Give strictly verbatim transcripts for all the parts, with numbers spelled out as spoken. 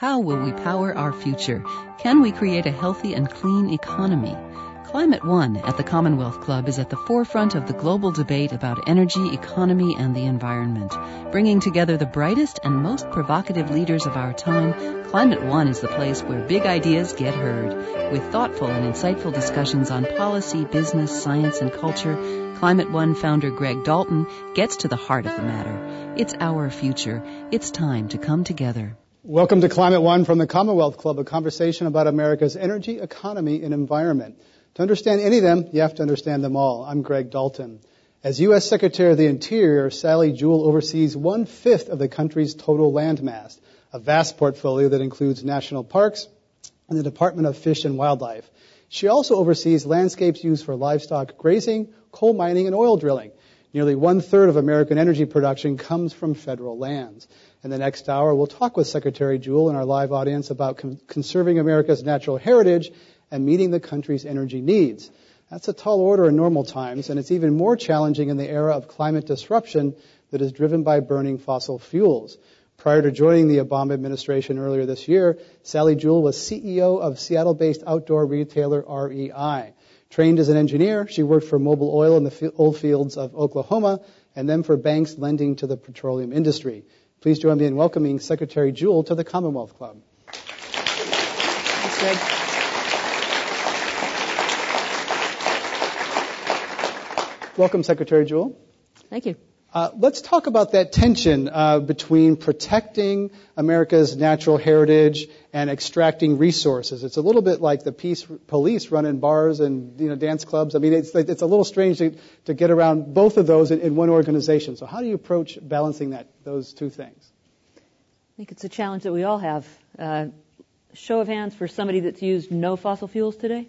How will we power our future? Can we create a healthy and clean economy? Climate One at the Commonwealth Club is at the forefront of the global debate about energy, economy, and the environment. Bringing together the brightest and most provocative leaders of our time, Climate One is the place where big ideas get heard. With thoughtful and insightful discussions on policy, business, science, and culture, Climate One founder Greg Dalton gets to the heart of the matter. It's our future. It's time to come together. Welcome to Climate One from the Commonwealth Club, a conversation about America's energy, economy, and environment. To understand any of them, you have to understand them all. I'm Greg Dalton. As U S Secretary of the Interior, Sally Jewell oversees one-fifth of the country's total land mass, a vast portfolio that includes national parks and the Department of Fish and Wildlife. She also oversees landscapes used for livestock grazing, coal mining, and oil drilling. Nearly one-third of American energy production comes from federal lands. In the next hour, we'll talk with Secretary Jewell and our live audience about con- conserving America's natural heritage and meeting the country's energy needs. That's a tall order in normal times, and it's even more challenging in the era of climate disruption that is driven by burning fossil fuels. Prior to joining the Obama administration earlier this year, Sally Jewell was C E O of Seattle-based outdoor retailer R E I. Trained as an engineer, she worked for Mobil Oil in the f- oil fields of Oklahoma and then for banks lending to the petroleum industry. Please join me in welcoming Secretary Jewell to the Commonwealth Club. Thanks, Greg. Welcome, Secretary Jewell. Thank you. Uh, let's talk about that tension uh, between protecting America's natural heritage and extracting resources. It's a little bit like the peace police running bars and you know dance clubs. I mean, it's it's a little strange to, to get around both of those in, in one organization. So how do you approach balancing that those two things? I think it's a challenge that we all have. Uh, show of hands for somebody that's used no fossil fuels today.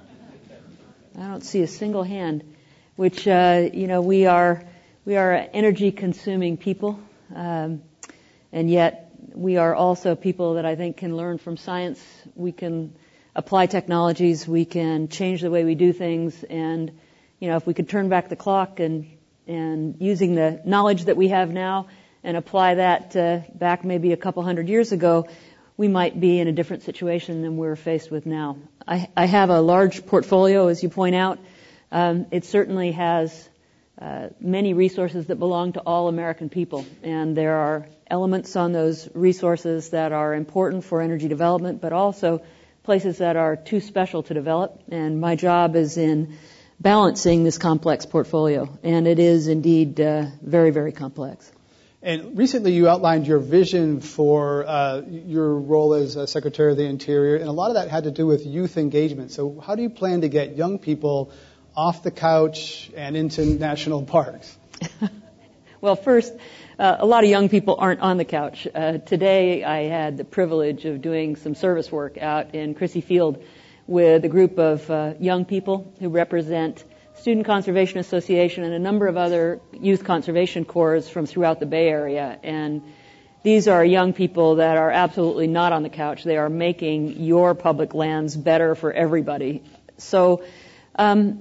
I don't see a single hand. Which uh, you know we are we are energy-consuming people, um, and yet we are also people that I think can learn from science. We can apply technologies. We can change the way we do things. And you know, if we could turn back the clock and and using the knowledge that we have now and apply that uh, back maybe a couple hundred years ago, we might be in a different situation than we're faced with now. I, I have a large portfolio, as you point out. Um, it certainly has uh, many resources that belong to all American people, and there are elements on those resources that are important for energy development, but also places that are too special to develop. And my job is in balancing this complex portfolio, and it is indeed uh, very, very complex. And recently you outlined your vision for uh, your role as uh, Secretary of the Interior, and a lot of that had to do with youth engagement. So how do you plan to get young people off the couch and into national parks? Well, first, uh, a lot of young people aren't on the couch. Uh, today I had the privilege of doing some service work out in Crissy Field with a group of uh, young people who represent Student Conservation Association and a number of other youth conservation corps from throughout the Bay Area. And these are young people that are absolutely not on the couch. They are making your public lands better for everybody. So, um,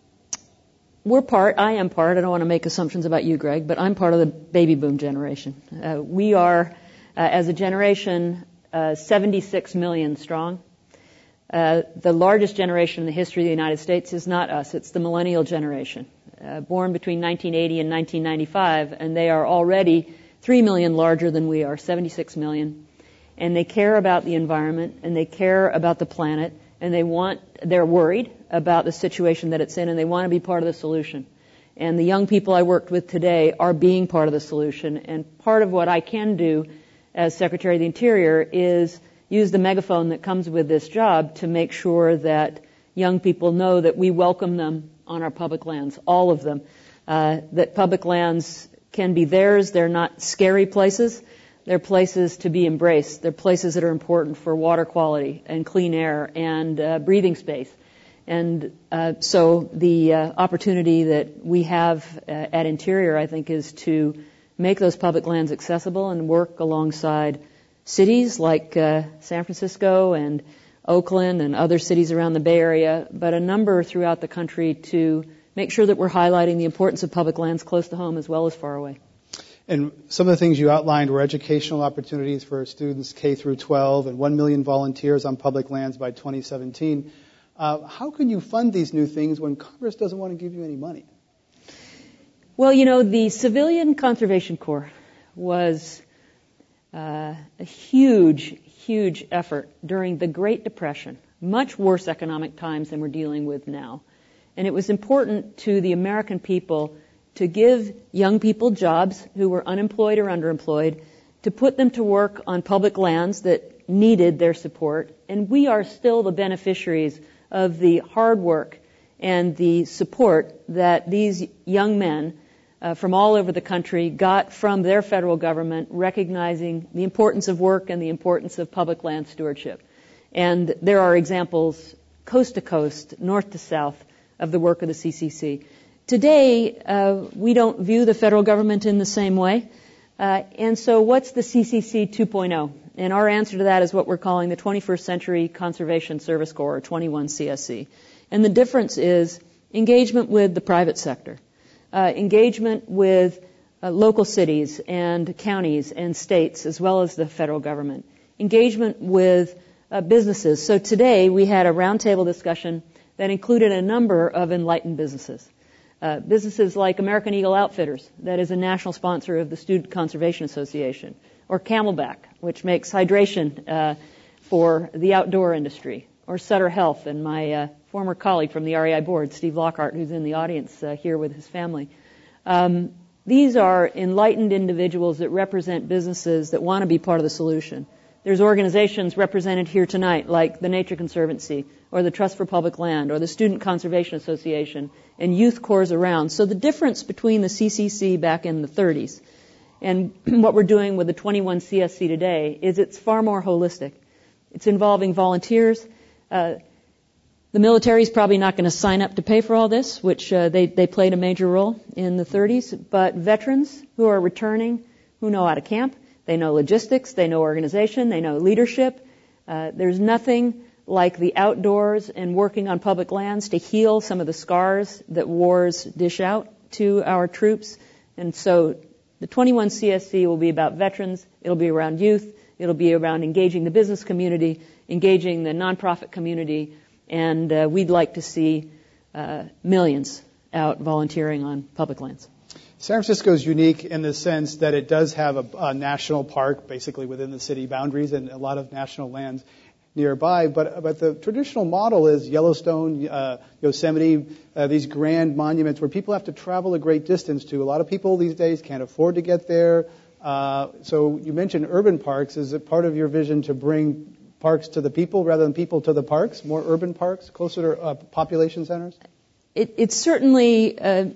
We're part, I am part, I don't want to make assumptions about you, Greg, but I'm part of the baby boom generation. Uh, we are, uh, as a generation, uh, seventy-six million strong. Uh, the largest generation in the history of the United States is not us, it's the millennial generation, uh, born between nineteen eighty and nineteen ninety-five, and they are already three million larger than we are, seventy-six million. And they care about the environment, and they care about the planet, and they want, they're worried about the situation that it's in, and they want to be part of the solution. And the young people I worked with today are being part of the solution. And part of what I can do as Secretary of the Interior is use the megaphone that comes with this job to make sure that young people know that we welcome them on our public lands, all of them, uh, that public lands can be theirs. They're not scary places. They're places to be embraced. They're places that are important for water quality and clean air and uh, breathing space. And uh, so the uh, opportunity that we have uh, at Interior, I think, is to make those public lands accessible and work alongside cities like uh, San Francisco and Oakland and other cities around the Bay Area, but a number throughout the country to make sure that we're highlighting the importance of public lands close to home as well as far away. And some of the things you outlined were educational opportunities for students K through twelve and one million volunteers on public lands by twenty seventeen. Uh, how can you fund these new things when Congress doesn't want to give you any money? Well, you know, the Civilian Conservation Corps was uh, a huge, huge effort during the Great Depression, much worse economic times than we're dealing with now. And it was important to the American people to give young people jobs who were unemployed or underemployed, to put them to work on public lands that needed their support. And we are still the beneficiaries of the hard work and the support that these young men uh, from all over the country got from their federal government, recognizing the importance of work and the importance of public land stewardship. And there are examples coast to coast, north to south, of the work of the C C C. Today, uh, we don't view the federal government in the same way. Uh, and so what's the C C C two point oh? And our answer to that is what we're calling the twenty-first Century Conservation Service Corps, or twenty-one C S C. And the difference is engagement with the private sector, uh, engagement with uh, local cities and counties and states, as well as the federal government, engagement with uh, businesses. So today we had a roundtable discussion that included a number of enlightened businesses. Uh, businesses like American Eagle Outfitters, that is a national sponsor of the Student Conservation Association, or Camelback, which makes hydration uh, for the outdoor industry, or Sutter Health, and my uh, former colleague from the R E I board, Steve Lockhart, who's in the audience uh, here with his family. Um, these are enlightened individuals that represent businesses that want to be part of the solution. There's organizations represented here tonight, like the Nature Conservancy, or the Trust for Public Land, or the Student Conservation Association, and youth corps around. So the difference between the C C C back in the thirties and what we're doing with the twenty-one C S C today is it's far more holistic. It's involving volunteers. Uh, the military is probably not going to sign up to pay for all this, which uh, they, they played a major role in the thirties. But veterans who are returning, who know how to camp, they know logistics, they know organization, they know leadership. Uh, there's nothing like the outdoors and working on public lands to heal some of the scars that wars dish out to our troops. And so the twenty-one C S C will be about veterans, it'll be around youth, it'll be around engaging the business community, engaging the nonprofit community, and uh, we'd like to see uh, millions out volunteering on public lands. San Francisco is unique in the sense that it does have a, a national park basically within the city boundaries and a lot of national lands nearby. But but the traditional model is Yellowstone, uh, Yosemite, uh, these grand monuments where people have to travel a great distance to. A lot of people these days can't afford to get there. Uh, so you mentioned urban parks. Is it part of your vision to bring parks to the people rather than people to the parks, more urban parks, closer to uh, population centers? It, it's certainly uh,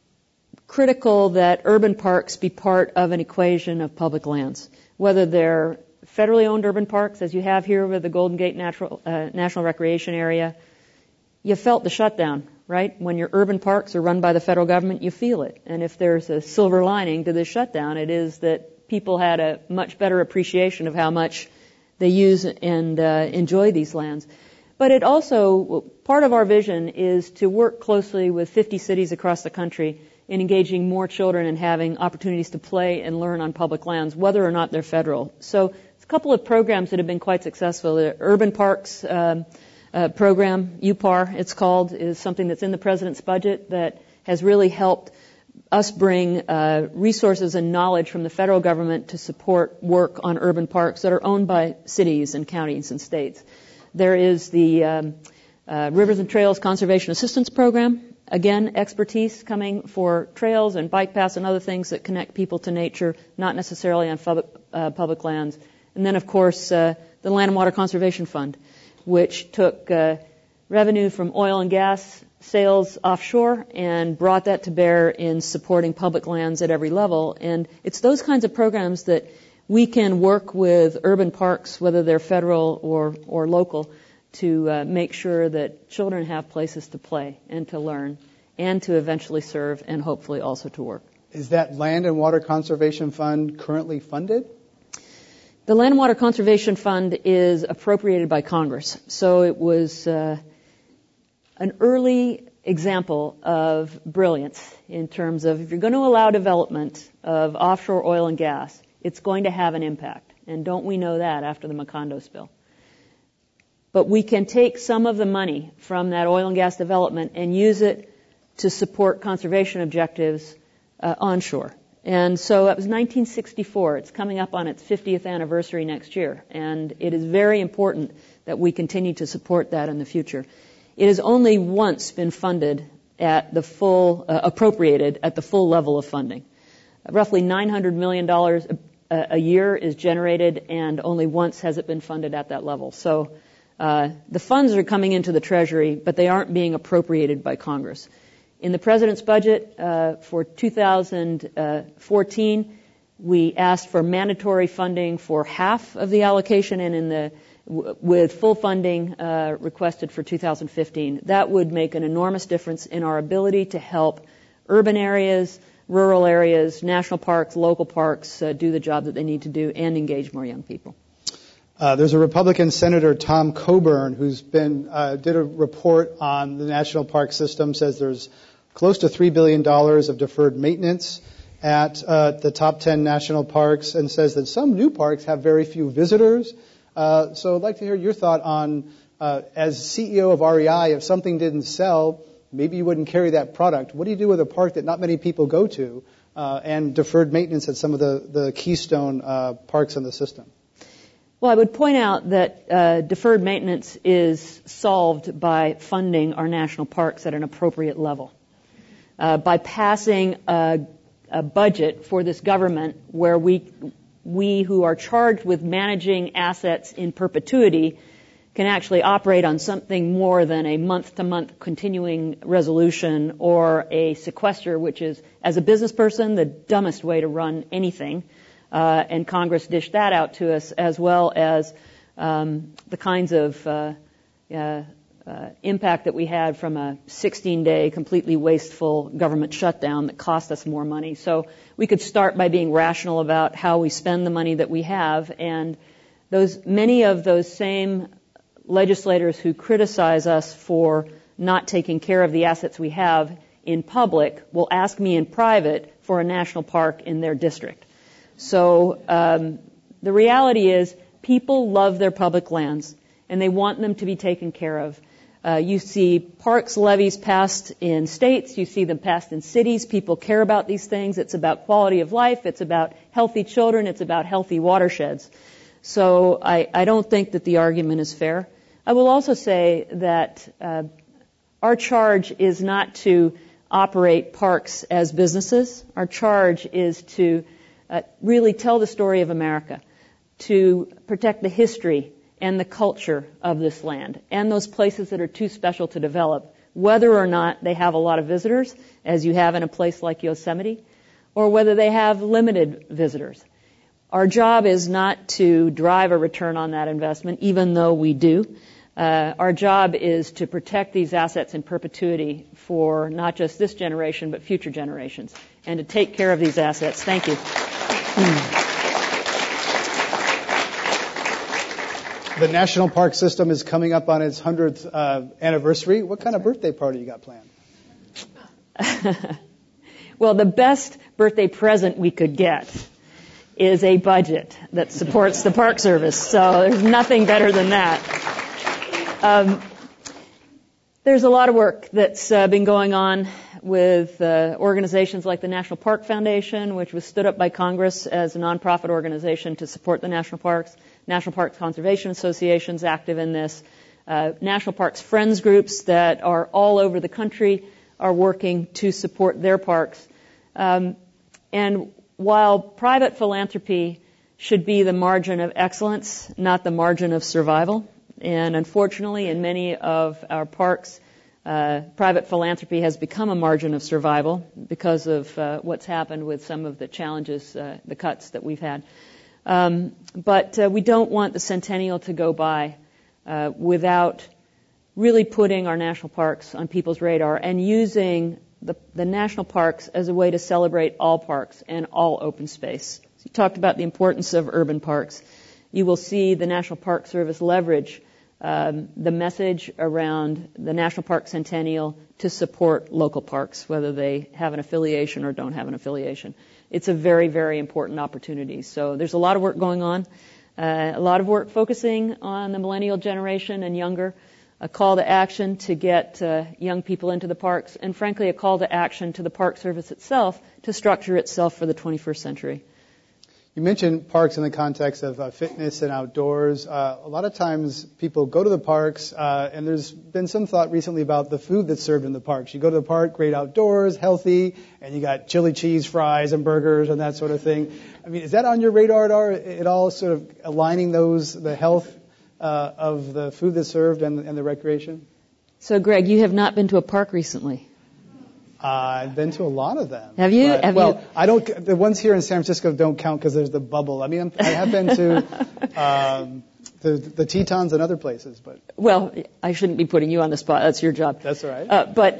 critical that urban parks be part of an equation of public lands, whether they're federally owned urban parks, as you have here with the Golden Gate Natural, uh, National Recreation Area. You felt the shutdown, right? When your urban parks are run by the federal government, you feel it. And if there's a silver lining to this shutdown, it is that people had a much better appreciation of how much they use and uh, enjoy these lands. But it also, part of our vision is to work closely with fifty cities across the country in engaging more children and having opportunities to play and learn on public lands, whether or not they're federal. So a couple of programs that have been quite successful. The Urban Parks um, uh, program, U P A R, it's called, is something that's in the President's budget that has really helped us bring uh, resources and knowledge from the federal government to support work on urban parks that are owned by cities and counties and states. There is the um, uh, Rivers and Trails Conservation Assistance Program. Again, expertise coming for trails and bike paths and other things that connect people to nature, not necessarily on public, uh, public lands. And then, of course, uh, the Land and Water Conservation Fund, which took uh, revenue from oil and gas sales offshore and brought that to bear in supporting public lands at every level. And it's those kinds of programs that we can work with urban parks, whether they're federal or, or local, to uh, make sure that children have places to play and to learn and to eventually serve and hopefully also to work. Is that Land and Water Conservation Fund currently funded? The Land and Water Conservation Fund is appropriated by Congress. So it was uh, an early example of brilliance in terms of if you're going to allow development of offshore oil and gas, it's going to have an impact. And don't we know that after the Macondo spill? But we can take some of the money from that oil and gas development and use it to support conservation objectives uh, onshore. And so that was nineteen sixty-four. It's coming up on its fiftieth anniversary next year. And it is very important that we continue to support that in the future. It has only once been funded at the full, uh, appropriated at the full level of funding. Uh, roughly nine hundred million dollars a, a year is generated, and only once has it been funded at that level. So uh, the funds are coming into the Treasury, but they aren't being appropriated by Congress. In the President's budget uh, for two thousand fourteen, we asked for mandatory funding for half of the allocation, and in the w- with full funding uh, requested for two thousand fifteen. That would make an enormous difference in our ability to help urban areas, rural areas, national parks, local parks uh, do the job that they need to do and engage more young people. Uh, there's a Republican Senator, Tom Coburn, who's been uh, did a report on the national park system, says there's close to three billion dollars of deferred maintenance at uh, the top ten national parks, and says that some new parks have very few visitors. Uh, so I'd like to hear your thought on, uh, as C E O of R E I, if something didn't sell, maybe you wouldn't carry that product. What do you do with a park that not many people go to, uh, and deferred maintenance at some of the, the keystone uh, parks in the system? Well, I would point out that uh, deferred maintenance is solved by funding our national parks at an appropriate level. Uh, by passing a, a budget for this government where we, we who are charged with managing assets in perpetuity can actually operate on something more than a month-to-month continuing resolution or a sequester, which is, as a business person, the dumbest way to run anything. Uh, and Congress dished that out to us, as well as um, the kinds of uh, uh, uh, impact that we had from a sixteen-day completely wasteful government shutdown that cost us more money. So we could start by being rational about how we spend the money that we have, and those many of those same legislators who criticize us for not taking care of the assets we have in public will ask me in private for a national park in their district. So um, the reality is people love their public lands, and they want them to be taken care of. Uh, you see parks levies passed in states. You see them passed in cities. People care about these things. It's about quality of life. It's about healthy children. It's about healthy watersheds. So I, I don't think that the argument is fair. I will also say that uh, our charge is not to operate parks as businesses. Our charge is to uh, really tell the story of America, to protect the history and the culture of this land and those places that are too special to develop, whether or not they have a lot of visitors, as you have in a place like Yosemite, or whether they have limited visitors. Our job is not to drive a return on that investment, even though we do. Uh, our job is to protect these assets in perpetuity for not just this generation, but future generations, and to take care of these assets. Thank you. The National Park System is coming up on its hundredth uh, anniversary. What kind of birthday party you got planned? Well, the best birthday present we could get is a budget that supports the Park Service. So there's nothing better than that. Um, there's a lot of work that's uh, been going on with uh, organizations like the National Park Foundation, which was stood up by Congress as a nonprofit organization to support the national parks. National Parks Conservation Association's active in this. Uh, National Parks Friends groups that are all over the country are working to support their parks. Um, and while private philanthropy should be the margin of excellence, not the margin of survival, and unfortunately in many of our parks, uh, private philanthropy has become a margin of survival because of uh, what's happened with some of the challenges, uh, the cuts that we've had. Um, but uh, we don't want the centennial to go by uh, without really putting our national parks on people's radar and using the, the national parks as a way to celebrate all parks and all open space. So you talked about the importance of urban parks. You will see the National Park Service leverage um, the message around the National Park Centennial to support local parks, whether they have an affiliation or don't have an affiliation. It's a very, very important opportunity. So there's a lot of work going on, uh, a lot of work focusing on the millennial generation and younger, a call to action to get uh, young people into the parks, and frankly, a call to action to the Park Service itself to structure itself for the twenty-first century. You mentioned parks in the context of uh, fitness and outdoors. Uh, a lot of times people go to the parks, uh, and there's been some thought recently about the food that's served in the parks. You go to the park, great outdoors, healthy, and you got chili cheese fries and burgers and that sort of thing. I mean, is that on your radar at all, sort of aligning those, the health uh, of the food that's served and, and the recreation? So, Greg, you have not been to a park recently. Uh, I've been to a lot of them. Have you? But, have well, you? I don't. The ones here in San Francisco don't count because there's the bubble. I mean, I'm, I have been to um, the, the Tetons and other places, but well, I shouldn't be putting you on the spot. That's your job. That's all right. Uh, but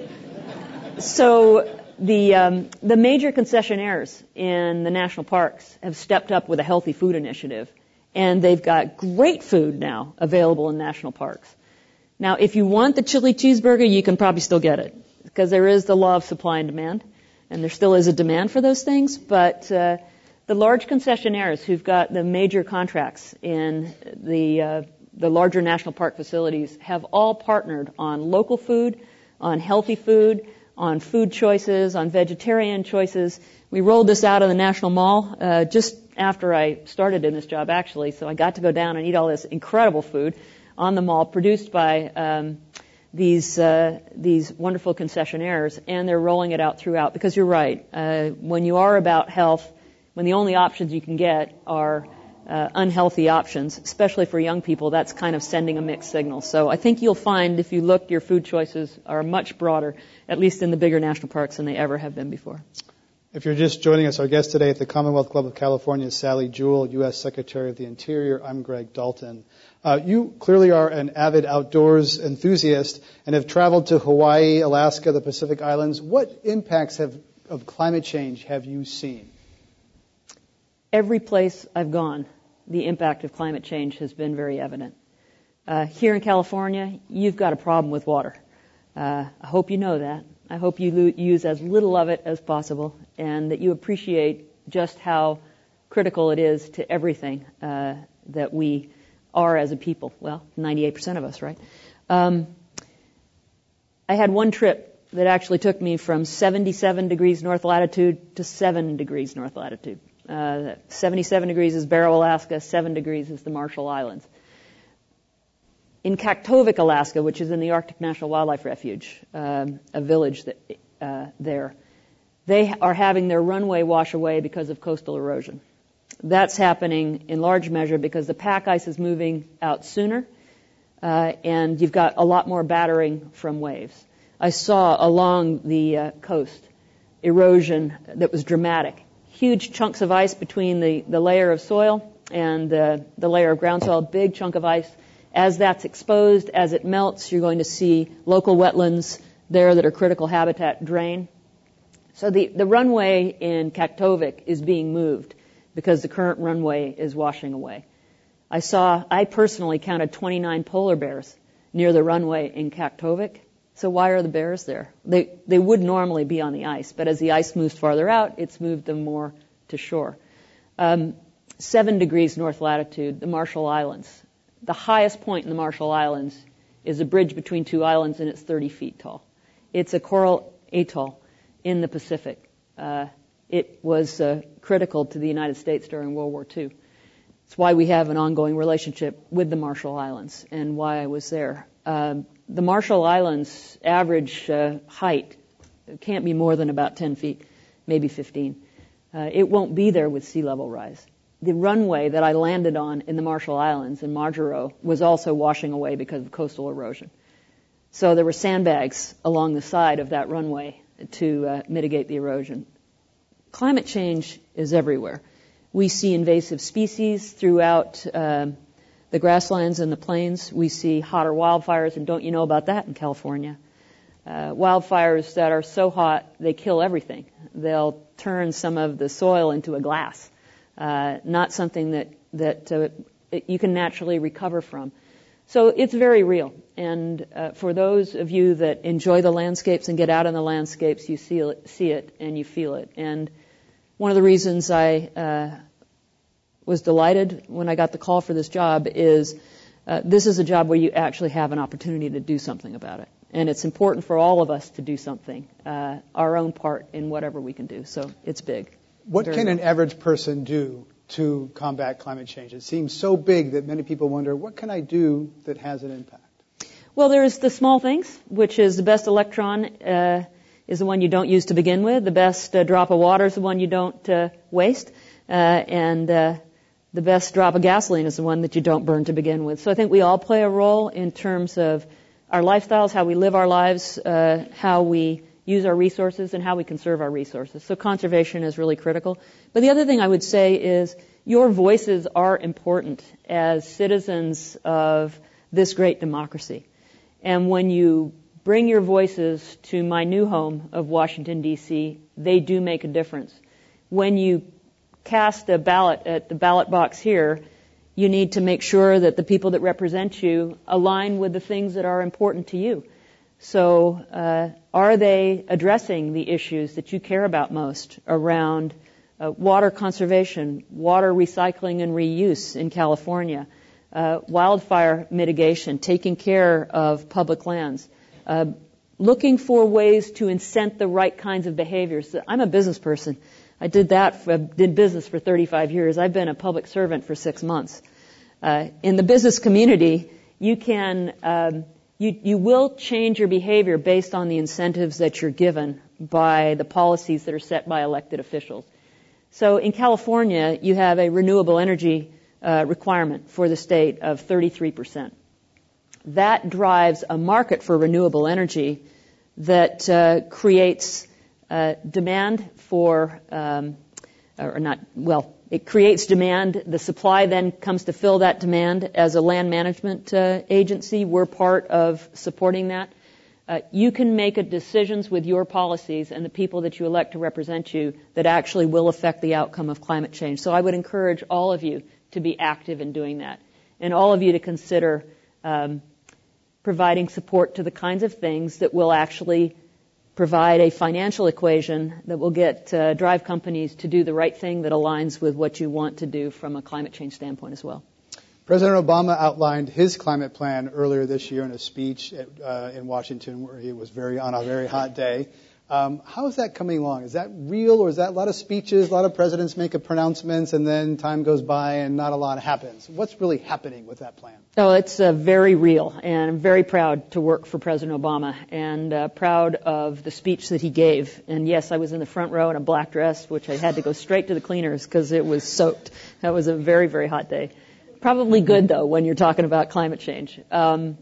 so the um, the major concessionaires in the national parks have stepped up with a healthy food initiative, and they've got great food now available in national parks. Now, if you want the chili cheeseburger, you can probably still get it, because there is the law of supply and demand, and there still is a demand for those things. But uh, the large concessionaires who've got the major contracts in the uh, the larger national park facilities have all partnered on local food, on healthy food, on food choices, on vegetarian choices. We rolled this out of the National Mall uh, just after I started in this job, actually, so I got to go down and eat all this incredible food on the mall, produced by um, these uh, these wonderful concessionaires, and they're rolling it out throughout. Because you're right, uh, when you are about health, when the only options you can get are uh, unhealthy options, especially for young people, that's kind of sending a mixed signal. So I think you'll find, if you look, your food choices are much broader, at least in the bigger national parks, than they ever have been before. If you're just joining us, our guest today at the Commonwealth Club of California is Sally Jewell, U S Secretary of the Interior. I'm Greg Dalton. Uh, you clearly are an avid outdoors enthusiast and have traveled to Hawaii, Alaska, the Pacific Islands. What impacts have, of climate change have you seen? Every place I've gone, the impact of climate change has been very evident. Uh, here in California, you've got a problem with water. Uh, I hope you know that. I hope you lo- use as little of it as possible, and that you appreciate just how critical it is to everything uh, that we are as a people. Well, ninety-eight percent of us, right? Um, I had one trip that actually took me from seventy-seven degrees north latitude to seven degrees north latitude. Uh, seventy-seven degrees is Barrow, Alaska. seven degrees is the Marshall Islands. In Kaktovik, Alaska, which is in the Arctic National Wildlife Refuge, um, a village that, uh, there, they are having their runway wash away because of coastal erosion. That's happening in large measure because the pack ice is moving out sooner, uh, and you've got a lot more battering from waves. I saw along the uh, coast erosion that was dramatic. Huge chunks of ice between the, the layer of soil and uh, the layer of ground soil, big chunk of ice. As that's exposed, as it melts, you're going to see local wetlands there that are critical habitat drain. So the, the runway in Kaktovik is being moved because the current runway is washing away. I saw, I personally counted twenty-nine polar bears near the runway in Kaktovik. So why are the bears there? They, they would normally be on the ice, but as the ice moves farther out, it's moved them more to shore. Um, seven degrees north latitude, the Marshall Islands. The highest point in the Marshall Islands is a bridge between two islands, and it's thirty feet tall. It's a coral atoll in the Pacific. Uh, it was uh, critical to the United States during World War Two. It's why we have an ongoing relationship with the Marshall Islands and why I was there. Um, the Marshall Islands' average uh, height can't be more than about ten feet, maybe fifteen. Uh, it won't be there with sea level rise. The runway that I landed on in the Marshall Islands in Majuro was also washing away because of coastal erosion. So there were sandbags along the side of that runway to uh, mitigate the erosion. Climate change is everywhere. We see invasive species throughout uh, the grasslands and the plains. We see hotter wildfires, and don't you know about that in California? Uh, wildfires that are so hot they kill everything. They'll turn some of the soil into a glass. Uh, not something that, that uh, it, you can naturally recover from. So it's very real. And uh, for those of you that enjoy the landscapes and get out in the landscapes, you see it, see it and you feel it. And one of the reasons I uh, was delighted when I got the call for this job is uh, this is a job where you actually have an opportunity to do something about it. And it's important for all of us to do something, uh, our own part in whatever we can do. So it's big. What Very can big. an average person do to combat climate change? It seems so big that many people wonder, what can I do that has an impact? Well, there's the small things, which is the best electron uh, is the one you don't use to begin with. The best uh, drop of water is the one you don't uh, waste. Uh, and uh, the best drop of gasoline is the one that you don't burn to begin with. So I think we all play a role in terms of our lifestyles, how we live our lives, uh, how we use our resources, and how we conserve our resources. So conservation is really critical. But the other thing I would say is your voices are important as citizens of this great democracy. And when you bring your voices to my new home of Washington, D C, they do make a difference. When you cast a ballot at the ballot box here, you need to make sure that the people that represent you align with the things that are important to you. So uh, are they addressing the issues that you care about most around uh, water conservation, water recycling and reuse in California, uh, wildfire mitigation, taking care of public lands, uh, looking for ways to incent the right kinds of behaviors? I'm a business person. I did that, for, did business for thirty-five years. I've been a public servant for six months. Uh, in the business community, you can, um, you, you will change your behavior based on the incentives that you're given by the policies that are set by elected officials. So in California, you have a renewable energy uh, requirement for the state of thirty-three percent. That drives a market for renewable energy that uh, creates uh, demand for, um, or not, well, it creates demand. The supply then comes to fill that demand. As a land management uh, agency, we're part of supporting that. Uh, you can make a decisions with your policies and the people that you elect to represent you that actually will affect the outcome of climate change. So I would encourage all of you to be active in doing that, and all of you to consider um, providing support to the kinds of things that will actually provide a financial equation that will get uh, drive companies to do the right thing that aligns with what you want to do from a climate change standpoint as well. President Obama outlined his climate plan earlier this year in a speech at, uh, in Washington where he was very on a very hot day. Um, how is that coming along? Is that real, or is that a lot of speeches, a lot of presidents make a pronouncements, and then time goes by and not a lot happens? What's really happening with that plan? Oh, it's uh, very real, and I'm very proud to work for President Obama, and uh, proud of the speech that he gave. And yes, I was in the front row in a black dress, which I had to go straight to the cleaners because it was soaked. That was a very, very hot day. Probably good, though, when you're talking about climate change. Um,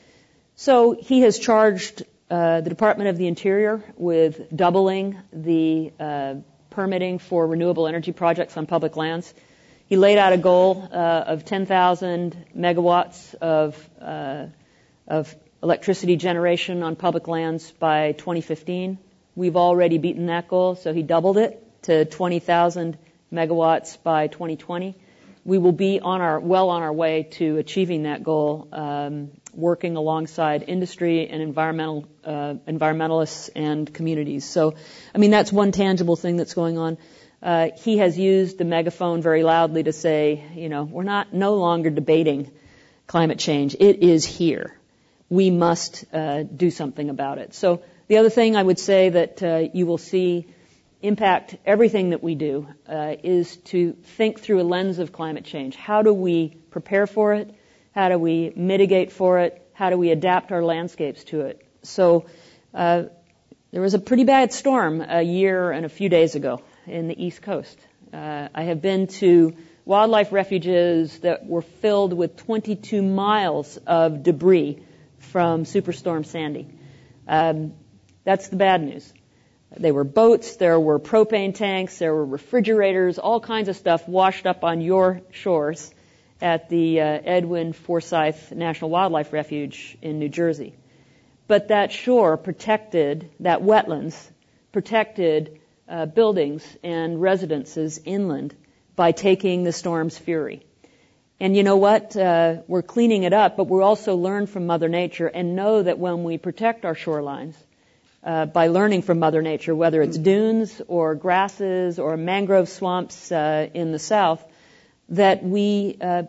so he has charged uh, the Department of the Interior with doubling the uh, permitting for renewable energy projects on public lands. He laid out a goal uh, of ten thousand megawatts of, uh, of electricity generation on public lands by twenty fifteen. We've already beaten that goal, so he doubled it to twenty thousand megawatts by twenty twenty. We will be on our well on our way to achieving that goal, um, working alongside industry and environmental uh, environmentalists and communities. So, I mean, that's one tangible thing that's going on. Uh, he has used the megaphone very loudly to say, you know, we're not no longer debating climate change. It is here. We must uh, do something about it. So the other thing I would say that uh, you will see impact everything that we do uh, is to think through a lens of climate change. How do we prepare for it? How do we mitigate for it? How do we adapt our landscapes to it? So uh, there was a pretty bad storm a year and a few days ago in the East Coast. Uh, I have been to wildlife refuges that were filled with twenty-two miles of debris from Superstorm Sandy. Um, that's the bad news. There were boats, there were propane tanks, there were refrigerators, all kinds of stuff washed up on your shores at the uh, Edwin Forsyth National Wildlife Refuge in New Jersey. But that shore protected, that wetlands protected uh, buildings and residences inland by taking the storm's fury. And you know what? Uh, we're cleaning it up, but we also learn from Mother Nature and know that when we protect our shorelines, uh, by learning from Mother Nature, whether it's dunes or grasses or mangrove swamps uh, in the south, that we uh,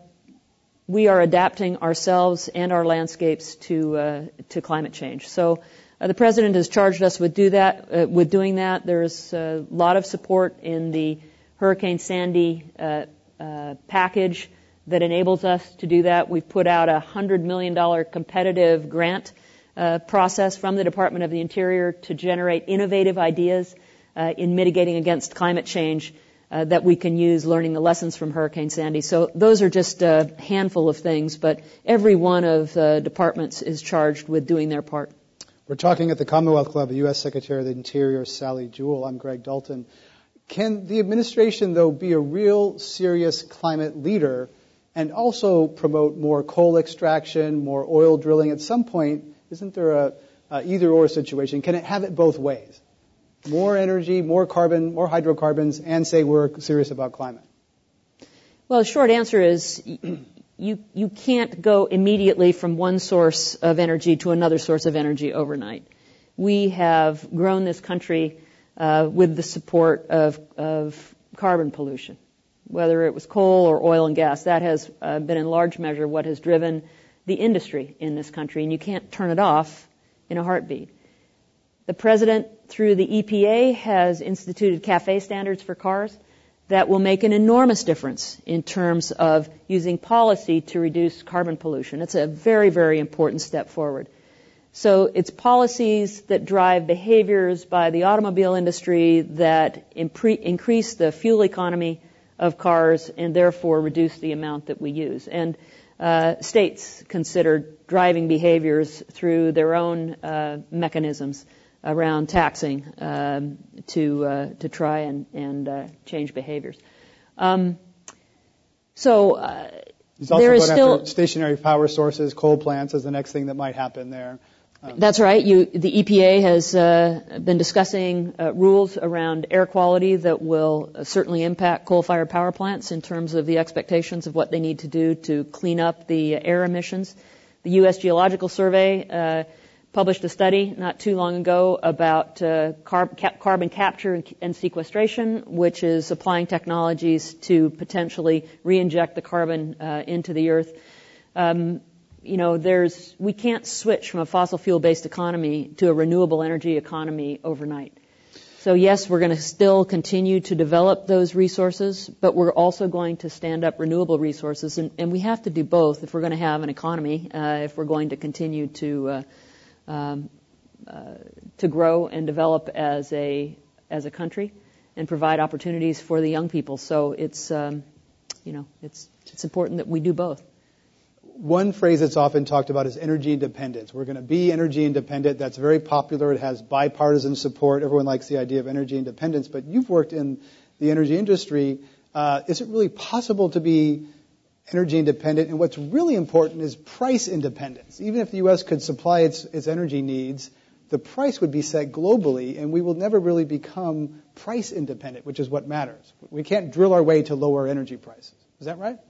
we are adapting ourselves and our landscapes to uh, to climate change. So uh, the President has charged us with do that uh, with doing that. There's a lot of support in the Hurricane Sandy uh, uh, package that enables us to do that. We've put out a one hundred million dollars competitive grant uh, process from the Department of the Interior to generate innovative ideas uh, in mitigating against climate change uh, that we can use, learning the lessons from Hurricane Sandy. So those are just a handful of things, but every one of the departments is charged with doing their part. We're talking at the Commonwealth Club, U S Secretary of the Interior, Sally Jewell. I'm Greg Dalton. Can the administration, though, be a real serious climate leader and also promote more coal extraction, more oil drilling? At some point, isn't there a, a either-or situation? Can it have it both ways? More energy, more carbon, more hydrocarbons, and say we're serious about climate? Well, the short answer is you you can't go immediately from one source of energy to another source of energy overnight. We have grown this country uh, with the support of, of carbon pollution. Whether it was coal or oil and gas, that has uh, been in large measure what has driven the industry in this country, and you can't turn it off in a heartbeat. The President, through the E P A, has instituted CAFE standards for cars that will make an enormous difference in terms of using policy to reduce carbon pollution. It's a very, very important step forward. So it's policies that drive behaviors by the automobile industry that impre- increase the fuel economy of cars and therefore reduce the amount that we use. And uh, states consider driving behaviors through their own uh, mechanisms around taxing um, to uh, to try and, and uh, change behaviors. Um, so uh, He's also there is going still after stationary power sources, coal plants is the next thing that might happen there. Um, That's right. You, the E P A has uh, been discussing uh, rules around air quality that will uh, certainly impact coal-fired power plants in terms of the expectations of what they need to do to clean up the air emissions. The U S Geological Survey uh, published a study not too long ago about uh, carb, cap, carbon capture and, and sequestration, which is applying technologies to potentially re-inject the carbon uh, into the earth. Um, You know, there's, we can't switch from a fossil fuel-based economy to a renewable energy economy overnight. So yes, we're going to still continue to develop those resources, but we're also going to stand up renewable resources, and, and we have to do both if we're going to have an economy, uh, if we're going to continue to uh, um, uh, to grow and develop as a as a country and provide opportunities for the young people. So it's um, you know it's it's important that we do both. One phrase that's often talked about is energy independence. We're going to be energy independent. That's very popular. It has bipartisan support. Everyone likes the idea of energy independence. But you've worked in the energy industry. Uh, is it really possible to be energy independent? And what's really important is price independence. Even if the U S could supply its, its energy needs, the price would be set globally, and we will never really become price independent, which is what matters. We can't drill our way to lower energy prices. Is that right?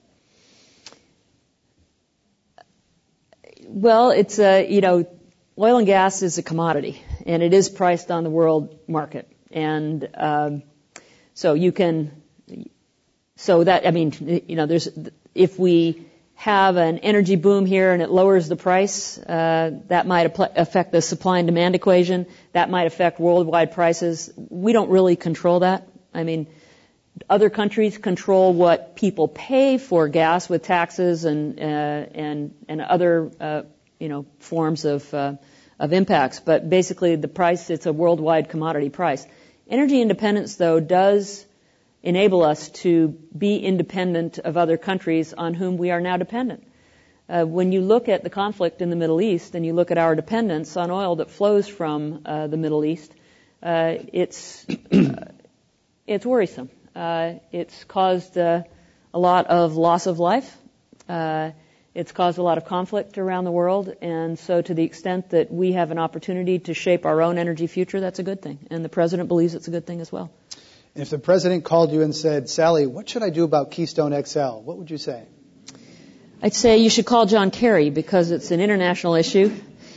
Well, it's a, you know, oil and gas is a commodity, and it is priced on the world market. And um, so you can, so that, I mean, you know, there's, if we have an energy boom here and it lowers the price, uh, that might affect the supply and demand equation. That might affect worldwide prices. We don't really control that. I mean, other countries control what people pay for gas with taxes and uh, and and other uh, you know forms of uh, of impacts. But basically, the price, it's a worldwide commodity price. Energy independence, though, does enable us to be independent of other countries on whom we are now dependent. Uh, when you look at the conflict in the Middle East and you look at our dependence on oil that flows from uh, the Middle East, uh, it's uh, it's worrisome. Uh, it's caused uh, a lot of loss of life. Uh, it's caused a lot of conflict around the world. And so to the extent that we have an opportunity to shape our own energy future, that's a good thing. And the President believes it's a good thing as well. If the President called you and said, Sally, what should I do about Keystone X L? What would you say? I'd say you should call John Kerry because it's an international issue.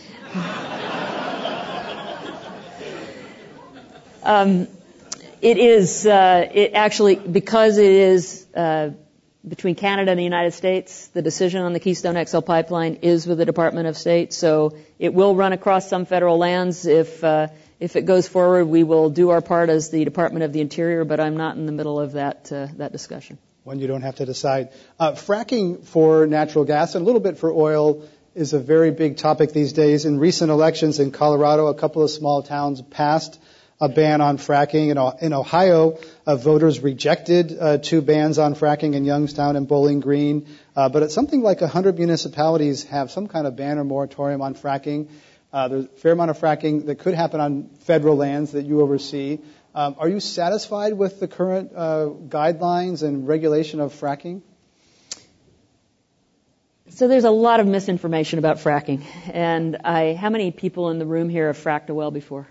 um, it is, uh, it actually, because it is uh, between Canada and the United States, the decision on the Keystone X L pipeline is with the Department of State, so it will run across some federal lands. If uh, if it goes forward, we will do our part as the Department of the Interior, but I'm not in the middle of that uh, that discussion. One you don't have to decide. Uh, fracking for natural gas and a little bit for oil is a very big topic these days. In recent elections in Colorado, a couple of small towns passed a ban on fracking. In, in Ohio, uh, voters rejected uh, two bans on fracking in Youngstown and Bowling Green. Uh, but it's something like one hundred municipalities have some kind of ban or moratorium on fracking. Uh, there's a fair amount of fracking that could happen on federal lands that you oversee. Um, are you satisfied with the current uh, guidelines and regulation of fracking? So there's a lot of misinformation about fracking. And I, how many people in the room here have fracked a well before?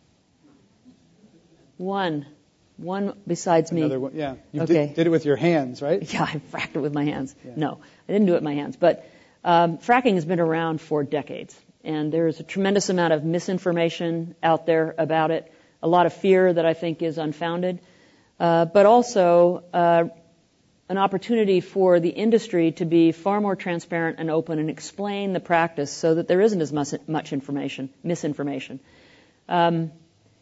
One. One besides me. Another one, yeah. You okay. did, did it with your hands, right? Yeah, I fracked it with my hands. Yeah. No, I didn't do it with my hands. But um, fracking has been around for decades. And there's a tremendous amount of misinformation out there about it. A lot of fear that I think is unfounded, uh, but also uh, an opportunity for the industry to be far more transparent and open and explain the practice so that there isn't as much, much information, misinformation. Um,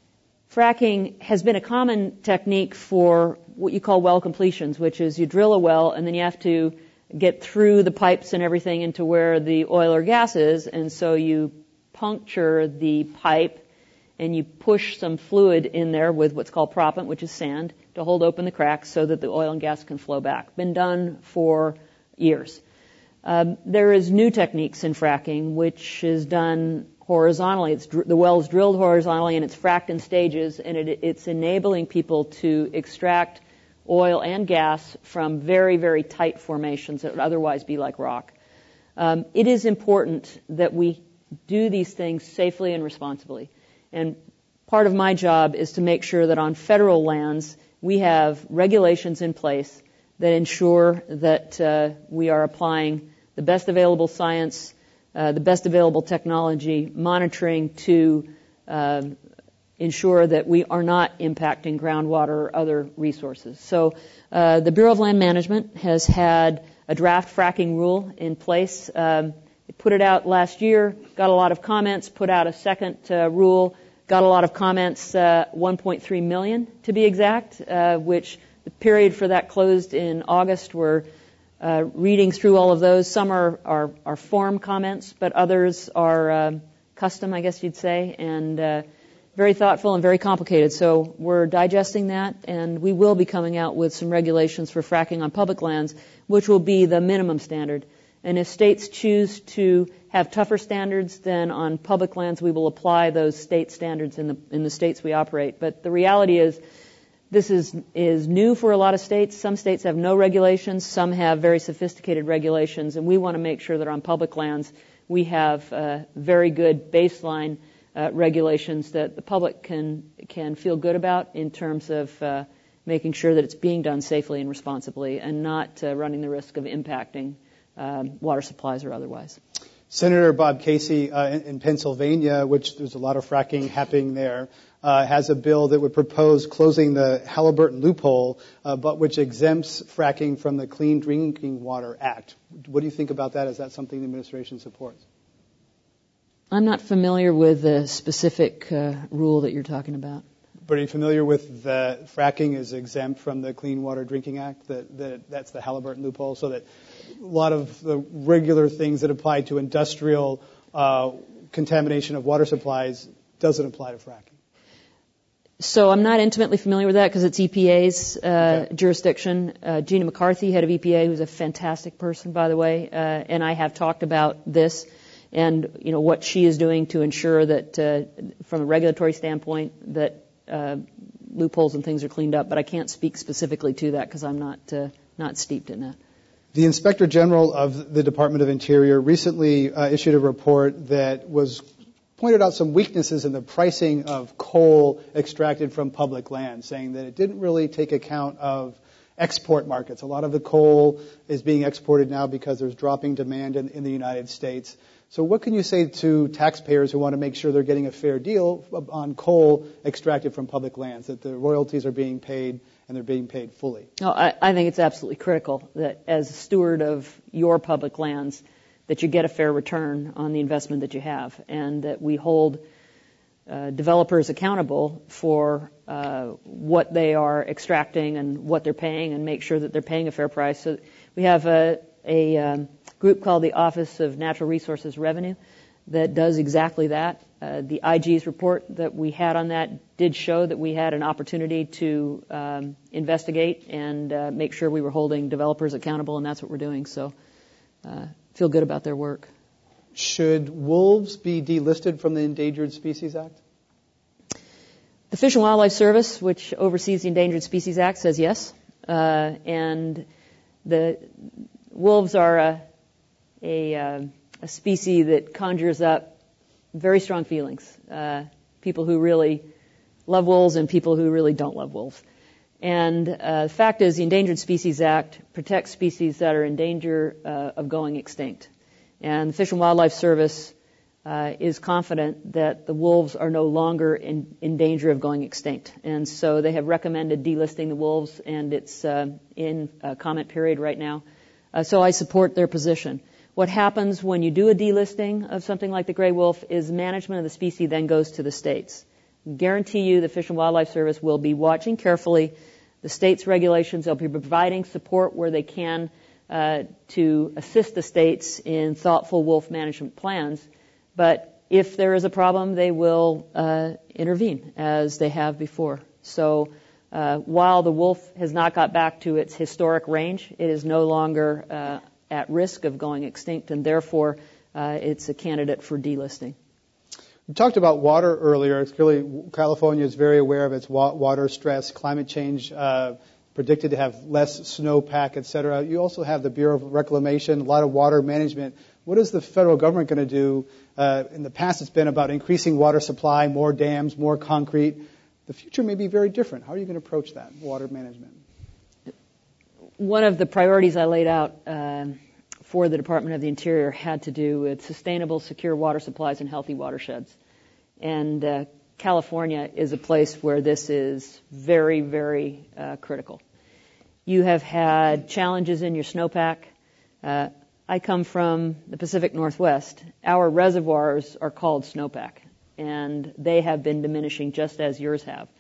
fracking has been a common technique for what you call well completions, which is you drill a well and then you have to get through the pipes and everything into where the oil or gas is, and so you puncture the pipe and you push some fluid in there with what's called proppant, which is sand, to hold open the cracks so that the oil and gas can flow back. Been done for years. Um, there is new techniques in fracking, which is done horizontally. It's dr- the well is drilled horizontally and it's fracked in stages, and it, it's enabling people to extract oil and gas from very, very tight formations that would otherwise be like rock. Um, it is important that we do these things safely and responsibly. And part of my job is to make sure that on federal lands we have regulations in place that ensure that uh, we are applying the best available science, uh, the best available technology, monitoring to uh, ensure that we are not impacting groundwater or other resources. So uh, the Bureau of Land Management has had a draft fracking rule in place. Um, It put it out last year, got a lot of comments, put out a second uh, rule, got a lot of comments, uh, one point three million to be exact, uh, which the period for that closed in August. We're uh, reading through all of those. Some are, are, are form comments, but others are um, custom, I guess you'd say, and uh, very thoughtful and very complicated. So we're digesting that, and we will be coming out with some regulations for fracking on public lands, which will be the minimum standard. And if states choose to have tougher standards, then on public lands we will apply those state standards in the in the states we operate. But the reality is, this is is new for a lot of states. Some states have no regulations. Some have very sophisticated regulations. And we want to make sure that on public lands we have uh, very good baseline uh, regulations that the public can can feel good about in terms of uh, making sure that it's being done safely and responsibly, and not uh, running the risk of impacting Um, water supplies or otherwise. Senator Bob Casey uh, in, in Pennsylvania, which there's a lot of fracking happening there, uh, has a bill that would propose closing the Halliburton loophole, uh, but which exempts fracking from the Clean Drinking Water Act. What do you think about that? Is that something the administration supports? I'm not familiar with the specific uh, rule that you're talking about. But are you familiar with the fracking is exempt from the Clean Water Drinking Act? That, that that's the Halliburton loophole, so that a lot of the regular things that apply to industrial uh, contamination of water supplies doesn't apply to fracking. So I'm not intimately familiar with that because it's E P A's uh, okay. jurisdiction. Uh, Gina McCarthy, head of E P A, who's a fantastic person, by the way, uh, and I have talked about this and you know what she is doing to ensure that, uh, from a regulatory standpoint, that uh, loopholes and things are cleaned up. But I can't speak specifically to that because I'm not uh, not steeped in that. The Inspector General of the Department of Interior recently uh, issued a report that was pointed out some weaknesses in the pricing of coal extracted from public land, saying that it didn't really take account of export markets. A lot of the coal is being exported now because there's dropping demand in, in the United States. So what can you say to taxpayers who want to make sure they're getting a fair deal on coal extracted from public lands, that the royalties are being paid and they're being paid fully? No, I, I think it's absolutely critical that as a steward of your public lands, that you get a fair return on the investment that you have, and that we hold uh, developers accountable for uh, what they are extracting and what they're paying, and make sure that they're paying a fair price. So we have a, a um, group called the Office of Natural Resources Revenue that does exactly that. Uh, the I G's report that we had on that did show that we had an opportunity to um, investigate and uh, make sure we were holding developers accountable, and that's what we're doing. So uh, feel good about their work. Should wolves be delisted from the Endangered Species Act? The Fish and Wildlife Service, which oversees the Endangered Species Act, says yes. Uh, and the wolves are a, a, uh, a species that conjures up very strong feelings. Uh, people who really love wolves and people who really don't love wolves. And uh, the fact is, the Endangered Species Act protects species that are in danger uh, of going extinct. And the Fish and Wildlife Service uh, is confident that the wolves are no longer in, in danger of going extinct. And so they have recommended delisting the wolves, and it's uh, in a comment period right now. Uh, so I support their position. What happens when you do a delisting of something like the gray wolf is management of the species then goes to the states. I guarantee you the Fish and Wildlife Service will be watching carefully the states' regulations. They'll be providing support where they can uh, to assist the states in thoughtful wolf management plans. But if there is a problem, they will uh, intervene, as they have before. So uh, while the wolf has not got back to its historic range, it is no longer uh, at risk of going extinct, and therefore uh, it's a candidate for delisting. We talked about water earlier. It's clearly California is very aware of its wa- water stress, climate change, uh, predicted to have less snowpack, et cetera. You also have the Bureau of Reclamation, a lot of water management. What is the federal government going to do? Uh, in the past, it's been about increasing water supply, more dams, more concrete. The future may be very different. How are you going to approach that, water management? One of the priorities I laid out uh, for the Department of the Interior had to do with sustainable, secure water supplies and healthy watersheds. And uh, California is a place where this is very, very uh, critical. You have had challenges in your snowpack. Uh, I come from the Pacific Northwest. Our reservoirs are called snowpack, and they have been diminishing just as yours have.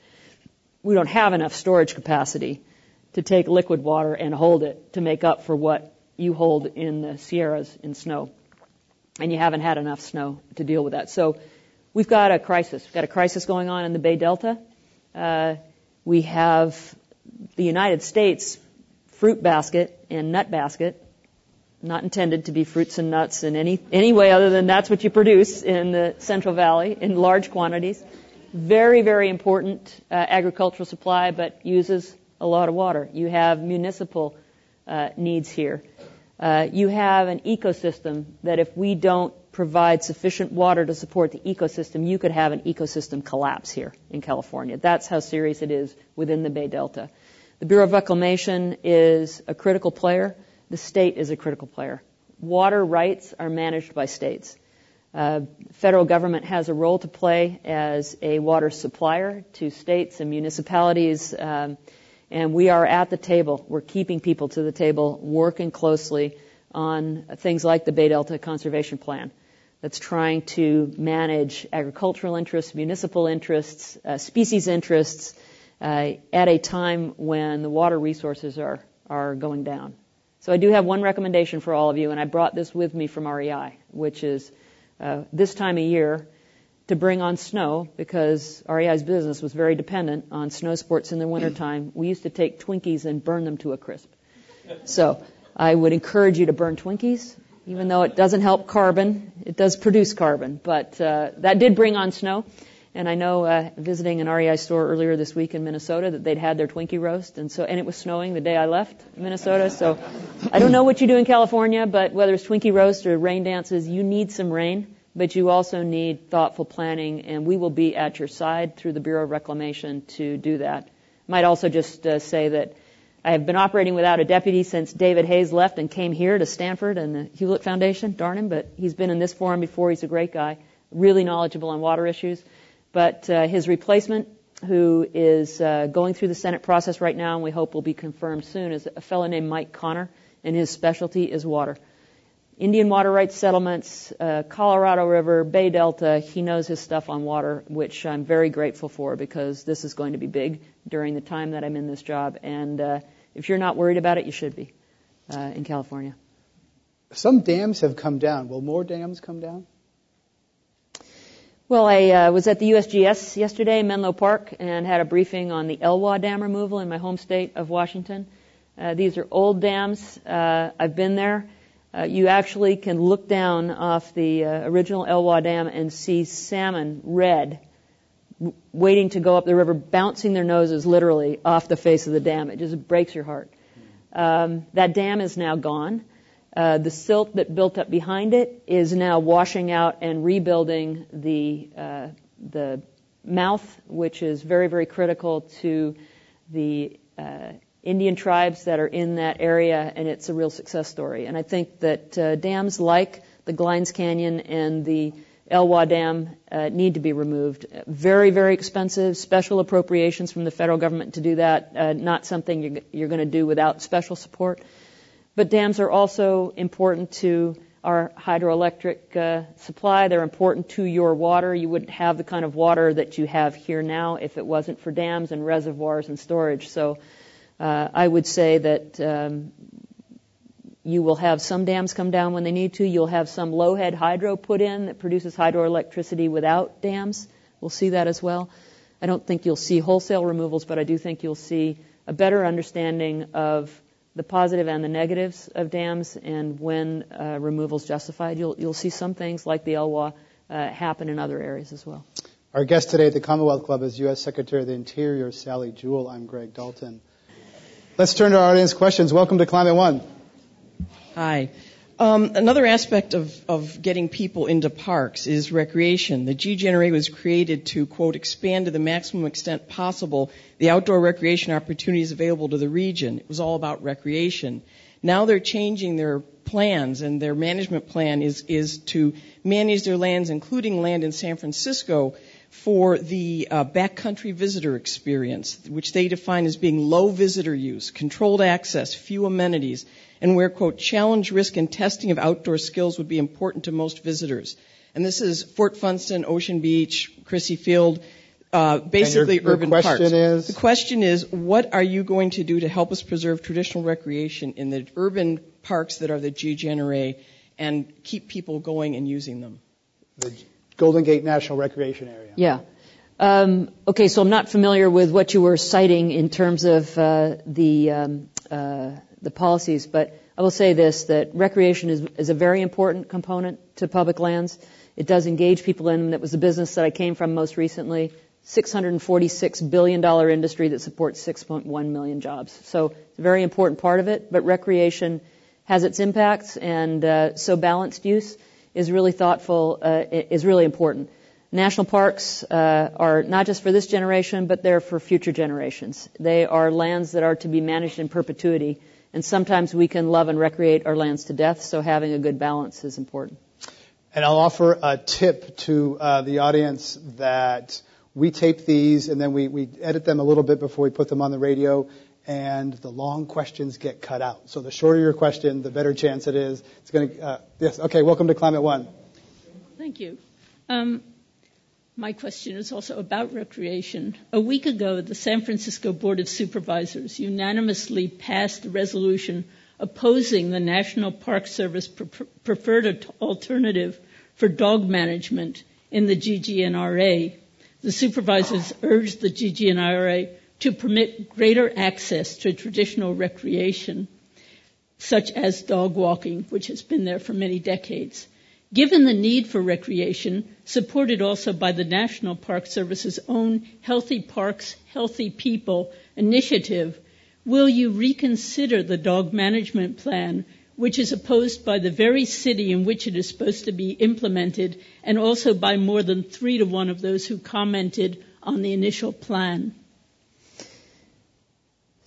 We don't have enough storage capacity to take liquid water and hold it to make up for what you hold in the Sierras in snow. And you haven't had enough snow to deal with that. So we've got a crisis. We've got a crisis going on in the Bay Delta. Uh, we have the United States fruit basket and nut basket, not intended to be fruits and nuts in any, any way other than that's what you produce in the Central Valley in large quantities. Very, very important uh, agricultural supply, but uses a lot of water. You have municipal uh, needs here. Uh, you have an ecosystem that if we don't provide sufficient water to support the ecosystem, you could have an ecosystem collapse here in California. That's how serious it is within the Bay Delta. The Bureau of Reclamation is a critical player. The state is a critical player. Water rights are managed by states. Uh, federal government has a role to play as a water supplier to states and municipalities, um, and we are at the table. We're keeping people to the table, working closely on things like the Bay Delta Conservation Plan that's trying to manage agricultural interests, municipal interests, uh, species interests uh, at a time when the water resources are, are going down. So I do have one recommendation for all of you, and I brought this with me from R E I, which is uh, this time of year to bring on snow, because R E I's business was very dependent on snow sports in the wintertime. We used to take Twinkies and burn them to a crisp. So I would encourage you to burn Twinkies, even though it doesn't help carbon. It does produce carbon, but uh, that did bring on snow. And I know, uh, visiting an R E I store earlier this week in Minnesota, that they'd had their Twinkie roast, and so and it was snowing the day I left Minnesota. So I don't know what you do in California, but whether it's Twinkie roast or rain dances, you need some rain, but you also need thoughtful planning, and we will be at your side through the Bureau of Reclamation to do that. Might also just uh, say that I have been operating without a deputy since David Hayes left and came here to Stanford and the Hewlett Foundation. Darn him, but he's been in this forum before. He's a great guy, really knowledgeable on water issues. But uh, his replacement, who is uh, going through the Senate process right now and we hope will be confirmed soon, is a fellow named Mike Connor, and his specialty is water. Indian water rights settlements, uh, Colorado River, Bay Delta. He knows his stuff on water, which I'm very grateful for because this is going to be big during the time that I'm in this job. And uh, if you're not worried about it, you should be uh, in California. Some dams have come down. Will more dams come down? Well, I uh, was at the U S G S yesterday, Menlo Park, and had a briefing on the Elwha Dam removal in my home state of Washington. Uh, these are old dams. Uh, I've been there. Uh, you actually can look down off the uh, original Elwha Dam and see salmon red w- waiting to go up the river, bouncing their noses literally off the face of the dam. It just breaks your heart. Um, that dam is now gone. Uh, the silt that built up behind it is now washing out and rebuilding the uh, the mouth, which is very, very critical to the uh, Indian tribes that are in that area, and it's a real success story. And I think that uh, dams like the Glines Canyon and the Elwha Dam uh, need to be removed. Very, very expensive, special appropriations from the federal government to do that, uh, not something you're, you're going to do without special support. But dams are also important to our hydroelectric uh, supply. They're important to your water. You wouldn't have the kind of water that you have here now if it wasn't for dams and reservoirs and storage. So Uh, I would say that um, you will have some dams come down when they need to. You'll have some low-head hydro put in that produces hydroelectricity without dams. We'll see that as well. I don't think you'll see wholesale removals, but I do think you'll see a better understanding of the positive and the negatives of dams, and when uh, removal's justified. You'll, you'll see some things like the Elwha uh, happen in other areas as well. Our guest today at the Commonwealth Club is U S Secretary of the Interior, Sally Jewell. I'm Greg Dalton. Let's turn to our audience questions. Welcome to Climate One. Hi. Um, another aspect of, of getting people into parks is recreation. The G G N R A was created to, quote, expand to the maximum extent possible the outdoor recreation opportunities available to the region. It was all about recreation. Now they're changing their plans, and their management plan is, is to manage their lands, including land in San Francisco, for the uh, backcountry visitor experience, which they define as being low visitor use, controlled access, few amenities, and where, quote, challenge, risk, and testing of outdoor skills would be important to most visitors. And this is Fort Funston, Ocean Beach, Crissy Field, uh, basically your, your urban question parks. Is? The question is, what are you going to do to help us preserve traditional recreation in the urban parks that are the G G N R A and keep people going and using them? The Golden Gate National Recreation Area. Yeah. Um, okay, so I'm not familiar with what you were citing in terms of uh, the um, uh, the policies, but I will say this, that recreation is, is a very important component to public lands. It does engage people in them. That was the business that I came from most recently, six hundred forty-six billion dollars industry that supports six point one million jobs. So it's a very important part of it, but recreation has its impacts, and uh, so balanced use is really thoughtful, uh, is really important. National parks uh, are not just for this generation, but they're for future generations. They are lands that are to be managed in perpetuity, and sometimes we can love and recreate our lands to death, so having a good balance is important. And I'll offer a tip to uh, the audience that we tape these and then we, we edit them a little bit before we put them on the radio, and the long questions get cut out. So the shorter your question, the better chance it is. It's going to, uh, yes, okay, welcome to Climate One. Thank you. Um, my question is also about recreation. A week ago, the San Francisco Board of Supervisors unanimously passed a resolution opposing the National Park Service pre- preferred alternative for dog management in the G G N R A. The supervisors urged the G G N R A to permit greater access to traditional recreation, such as dog walking, which has been there for many decades. Given the need for recreation, supported also by the National Park Service's own Healthy Parks, Healthy People initiative, will you reconsider the dog management plan, which is opposed by the very city in which it is supposed to be implemented, and also by more than three to one of those who commented on the initial plan?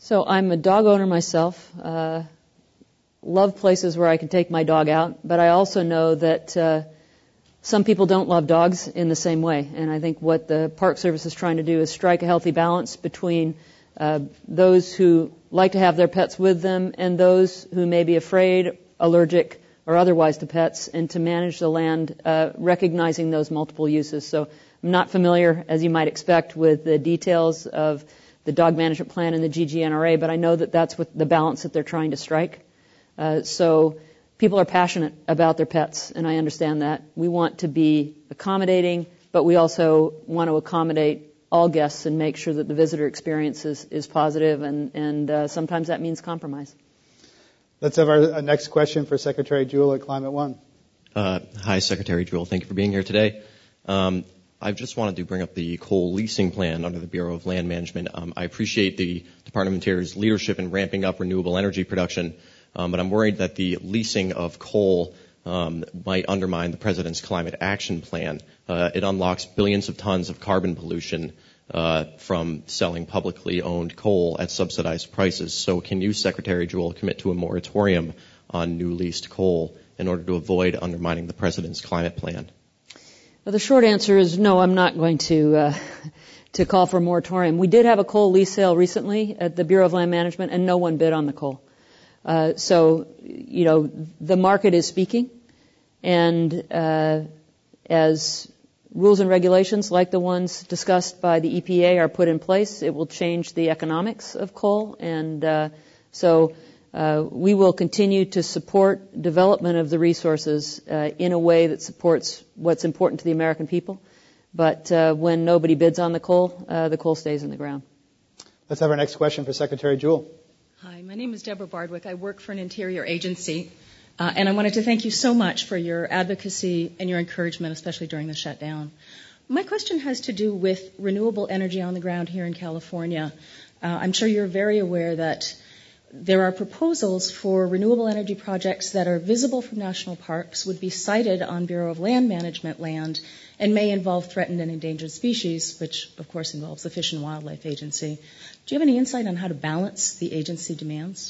So I'm a dog owner myself. Uh, love places where I can take my dog out, but I also know that uh, some people don't love dogs in the same way. And I think what the Park Service is trying to do is strike a healthy balance between uh, those who like to have their pets with them and those who may be afraid, allergic, or otherwise to pets, and to manage the land uh, recognizing those multiple uses. So I'm not familiar, as you might expect, with the details of the dog management plan and the G G N R A, but I know that that's what the balance that they're trying to strike. Uh, so people are passionate about their pets, and I understand that. We want to be accommodating, but we also want to accommodate all guests and make sure that the visitor experience is, is positive, and, and uh, sometimes that means compromise. Let's have our, our next question for Secretary Jewell at Climate One. Uh, hi, Secretary Jewell. Thank you for being here today. Um, I just wanted to bring up the coal leasing plan under the Bureau of Land Management. Um, I appreciate the Department of Interior's leadership in ramping up renewable energy production, um, but I'm worried that the leasing of coal um, might undermine the President's climate action plan. Uh, it unlocks billions of tons of carbon pollution uh, from selling publicly owned coal at subsidized prices. So can you, Secretary Jewell, commit to a moratorium on new leased coal in order to avoid undermining the President's climate plan? Well, the short answer is no, I'm not going to uh, to call for a moratorium. We did have a coal lease sale recently at the Bureau of Land Management, and no one bid on the coal. Uh, so, you know, the market is speaking, and uh, as rules and regulations like the ones discussed by the E P A are put in place, it will change the economics of coal, and uh, so Uh, we will continue to support development of the resources uh, in a way that supports what's important to the American people. But uh, when nobody bids on the coal, uh, the coal stays in the ground. Let's have our next question for Secretary Jewell. Hi, my name is Deborah Bardwick. I work for an interior agency, uh, and I wanted to thank you so much for your advocacy and your encouragement, especially during the shutdown. My question has to do with renewable energy on the ground here in California. Uh, I'm sure you're very aware that there are proposals for renewable energy projects that are visible from national parks, would be sited on Bureau of Land Management land, and may involve threatened and endangered species, which, of course, involves the Fish and Wildlife Agency. Do you have any insight on how to balance the agency demands?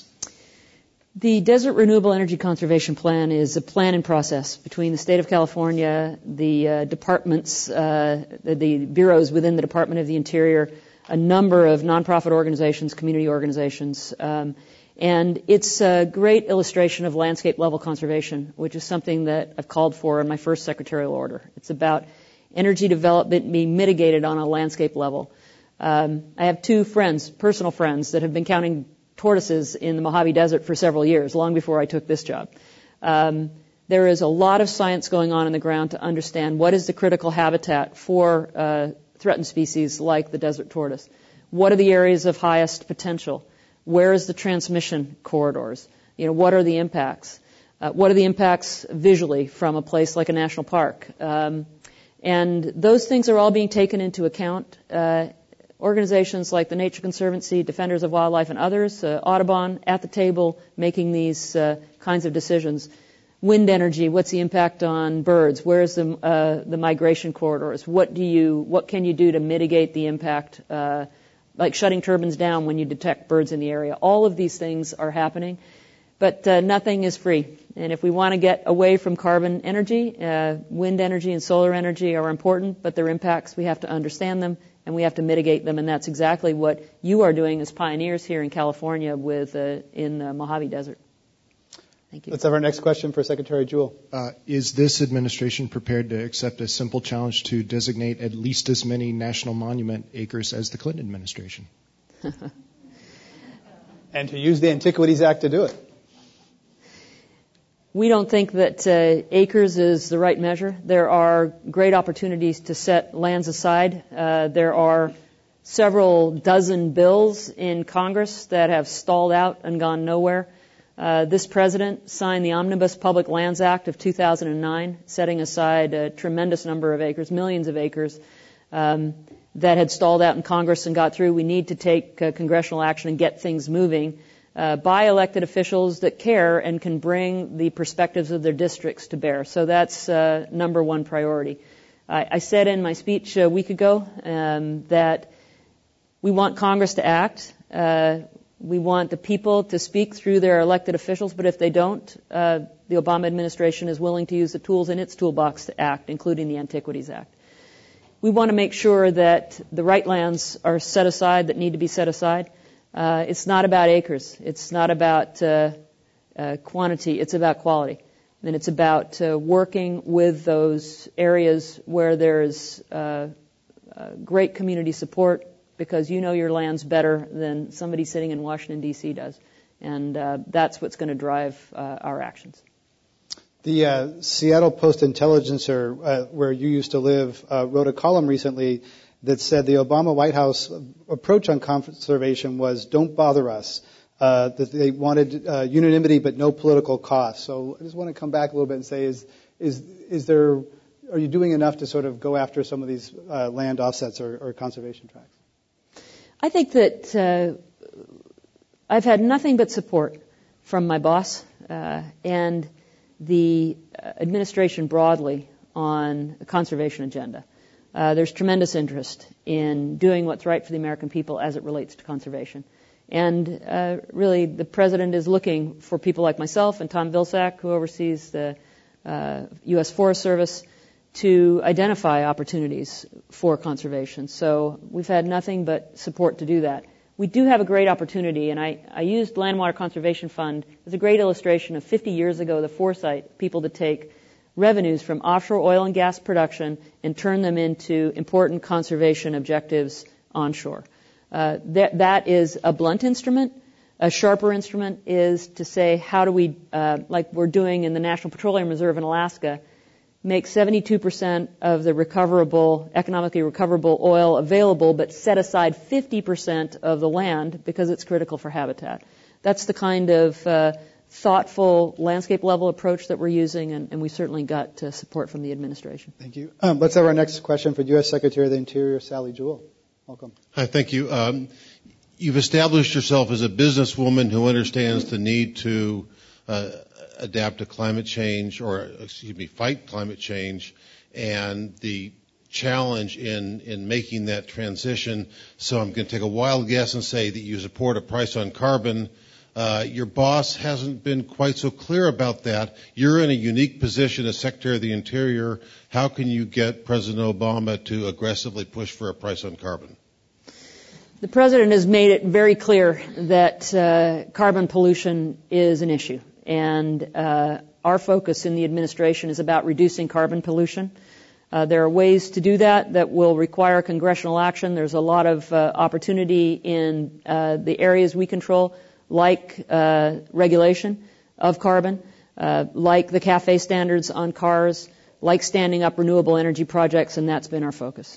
The Desert Renewable Energy Conservation Plan is a plan in process between the state of California, the uh, departments, uh, the, the bureaus within the Department of the Interior, a number of nonprofit organizations, community organizations, um, and it's a great illustration of landscape-level conservation, which is something that I've called for in my first secretarial order. It's about energy development being mitigated on a landscape level. Um, I have two friends, personal friends, that have been counting tortoises in the Mojave Desert for several years, long before I took this job. Um, there is a lot of science going on in the ground to understand what is the critical habitat for uh, threatened species like the desert tortoise. What are the areas of highest potential? Where is the transmission corridors? You know, what are the impacts? Uh, what are the impacts visually from a place like a national park? Um, and those things are all being taken into account. Uh, organizations like the Nature Conservancy, Defenders of Wildlife, and others, uh, Audubon, at the table making these uh, kinds of decisions. Wind energy, what's the impact on birds? Where's the uh, the migration corridors? What do you what can you do to mitigate the impact? Uh, like shutting turbines down when you detect birds in the area. All of these things are happening, but uh, nothing is free. And if we want to get away from carbon energy, uh, wind energy and solar energy are important, but their impacts, we have to understand them and we have to mitigate them, and that's exactly what you are doing as pioneers here in California with uh, in the Mojave Desert. Thank you. Let's have our next question for Secretary Jewell. Uh, is this administration prepared to accept a simple challenge to designate at least as many national monument acres as the Clinton administration? And to use the Antiquities Act to do it? We don't think that uh, acres is the right measure. There are great opportunities to set lands aside. Uh, there are several dozen bills in Congress that have stalled out and gone nowhere. Uh, this president signed the Omnibus Public Lands Act of two thousand nine, setting aside a tremendous number of acres, millions of acres, um, that had stalled out in Congress and got through. We need to take uh, congressional action and get things moving uh, by elected officials that care and can bring the perspectives of their districts to bear. So that's uh, number one priority. I, I said in my speech a week ago um, that we want Congress to act. Uh, We want the people to speak through their elected officials, but if they don't, uh, the Obama administration is willing to use the tools in its toolbox to act, including the Antiquities Act. We want to make sure that the right lands are set aside that need to be set aside. Uh, it's not about acres. It's not about uh, uh, quantity. It's about quality. And it's about uh, working with those areas where there's uh, uh, great community support, because you know your lands better than somebody sitting in Washington, D C does. And uh, that's what's going to drive uh, our actions. The uh, Seattle Post-Intelligencer, uh, where you used to live, uh, wrote a column recently that said the Obama White House approach on conservation was don't bother us, uh, that they wanted uh, unanimity but no political cost. So I just want to come back a little bit and say, is is is there, are you doing enough to sort of go after some of these uh, land offsets or, or conservation tracts? I think that uh, I've had nothing but support from my boss uh, and the administration broadly on the conservation agenda. Uh, there's tremendous interest in doing what's right for the American people as it relates to conservation. And uh, really, the President is looking for people like myself and Tom Vilsack, who oversees the uh, U S Forest Service, to identify opportunities for conservation. So we've had nothing but support to do that. We do have a great opportunity, and I, I used Land Water Conservation Fund as a great illustration of fifty years ago, the foresight, people to take revenues from offshore oil and gas production and turn them into important conservation objectives onshore. Uh, that, that is a blunt instrument. A sharper instrument is to say, how do we, uh, like we're doing in the National Petroleum Reserve in Alaska, make seventy-two percent of the recoverable, economically recoverable oil available, but set aside fifty percent of the land because it's critical for habitat. That's the kind of uh, thoughtful landscape level approach that we're using, and, and we certainly got uh, support from the administration. Thank you. Um, let's have our next question for U S Secretary of the Interior, Sally Jewell. Welcome. Hi, thank you. Um, you've established yourself as a businesswoman who understands the need to uh, adapt to climate change, or excuse me, fight climate change, and the challenge in, in making that transition. So I'm going to take a wild guess and say that you support a price on carbon. Uh, your boss hasn't been quite so clear about that. You're in a unique position as Secretary of the Interior. How can you get President Obama to aggressively push for a price on carbon? The President has made it very clear that uh, carbon pollution is an issue. And uh, our focus in the administration is about reducing carbon pollution. Uh, there are ways to do that that will require congressional action. There's a lot of uh, opportunity in uh, the areas we control, like uh, regulation of carbon, uh, like the CAFE standards on cars, like standing up renewable energy projects, and that's been our focus.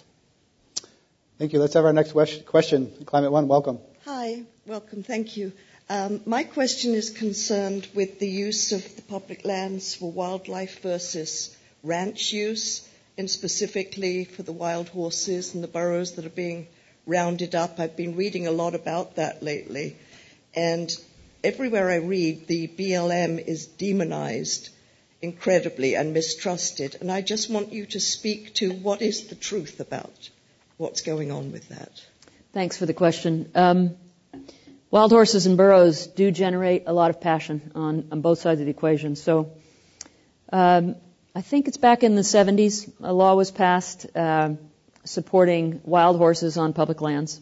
Thank you. Let's have our next question. Climate One, welcome. Hi, welcome. Thank you. Um, my question is concerned with the use of the public lands for wildlife versus ranch use, and specifically for the wild horses and the burros that are being rounded up. I've been reading a lot about that lately, and everywhere I read, the B L M is demonized incredibly and mistrusted, and I just want you to speak to what is the truth about what's going on with that. Thanks for the question. Um, Wild horses and burros do generate a lot of passion on, on both sides of the equation. So um, I think it's back in the seventies, a law was passed uh, supporting wild horses on public lands.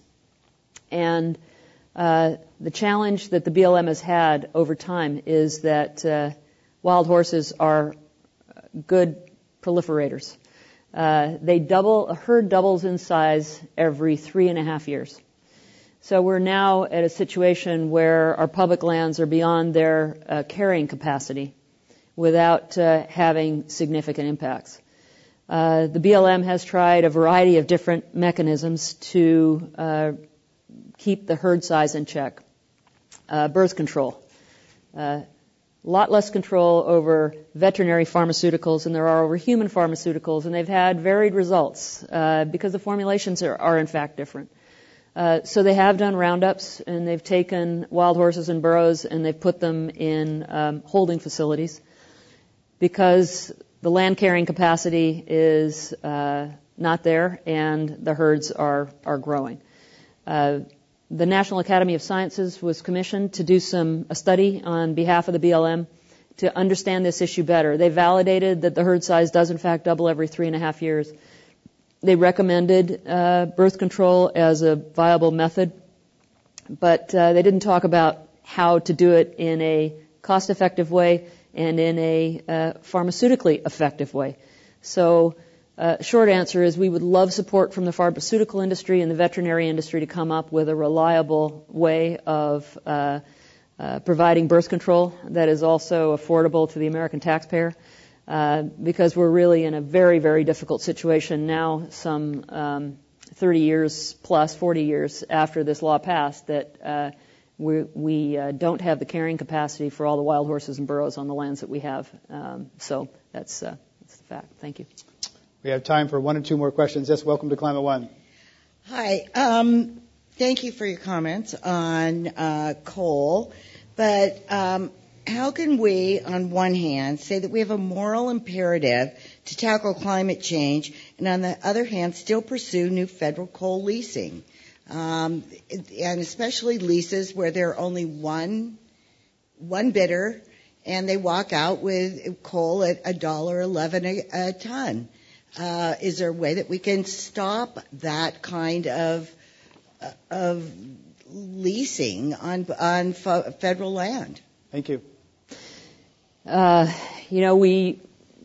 And uh, the challenge that the B L M has had over time is that uh, wild horses are good proliferators. Uh, they double, a herd doubles in size every three and a half years. So we're now at a situation where our public lands are beyond their uh, carrying capacity without uh, having significant impacts. Uh, the B L M has tried a variety of different mechanisms to uh, keep the herd size in check. Uh, birth control. A uh, lot less control over veterinary pharmaceuticals than there are over human pharmaceuticals, and they've had varied results uh, because the formulations are, are in fact different. Uh, so they have done roundups, and they've taken wild horses and burros and they've put them in um, holding facilities because the land carrying capacity is uh, not there and the herds are are growing. Uh, the National Academy of Sciences was commissioned to do some a study on behalf of the B L M to understand this issue better. They validated that the herd size does in fact double every three and a half years. They recommended uh, birth control as a viable method, but uh, they didn't talk about how to do it in a cost-effective way and in a uh, pharmaceutically effective way. So, uh, short answer is we would love support from the pharmaceutical industry and the veterinary industry to come up with a reliable way of uh, uh, providing birth control that is also affordable to the American taxpayer, uh, because we're really in a very, very difficult situation now, some um, thirty years plus, forty years after this law passed, that uh, we, we uh, don't have the carrying capacity for all the wild horses and burros on the lands that we have. Um, so that's, uh, that's the fact. Thank you. We have time for one or two more questions. Yes, welcome to Climate One. Hi. Um, thank you for your comments on uh, coal. But um, how can we, on one hand, say that we have a moral imperative to tackle climate change, and on the other hand, still pursue new federal coal leasing? Um, and especially leases where there are only one one bidder, and they walk out with coal at a dollar eleven a, a ton. Uh, is there a way that we can stop that kind of uh, of leasing on on f- federal land? Thank you. Uh, you know, we